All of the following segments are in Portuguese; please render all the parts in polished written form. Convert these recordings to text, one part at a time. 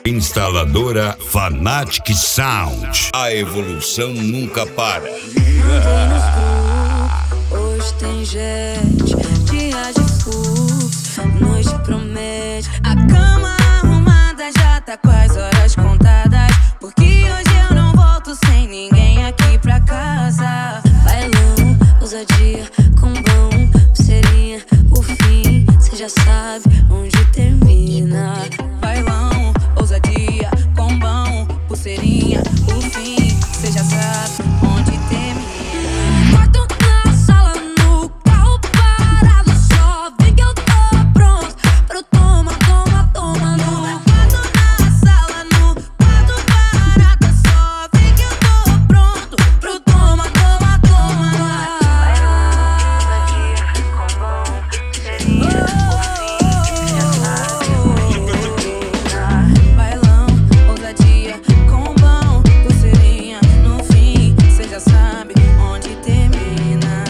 Instaladora Fanatic Sound. A evolução nunca para. Mandei nos grupos, hoje tem gente. Dia de fluxo, noite promete. A cama arrumada já tá com as horas contadas, porque hoje eu não volto sem ninguém aqui pra casa. Bailão, ousadia, combão, pulseirinha, o fim, cê já sabe onde termina. Bailão, ousadia, combão, pulseirinha, o fim, cê já sabe onde termina. Quarto na sala, no carro parado, só vem que eu tô pronto pro toma, toma, toma. No quarto na sala, no quarto parado, só vem que eu tô pronto pro toma, toma, toma. Bailão, ousadia, combão, pulseirinha, no fim, cê já sabe onde termina.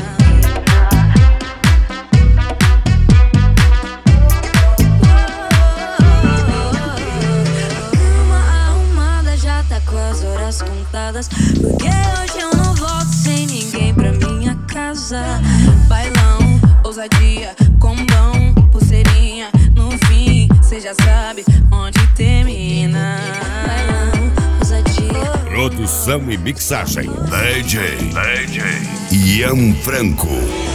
Cama arrumada já tá com as horas contadas, porque hoje eu não volto sem ninguém pra minha casa. Bailão, ousadia, combão, pulseirinha, no fim, cê já sabe onde termina. Bailão, ousadia. Produção e mixagem DJ Ian Franco.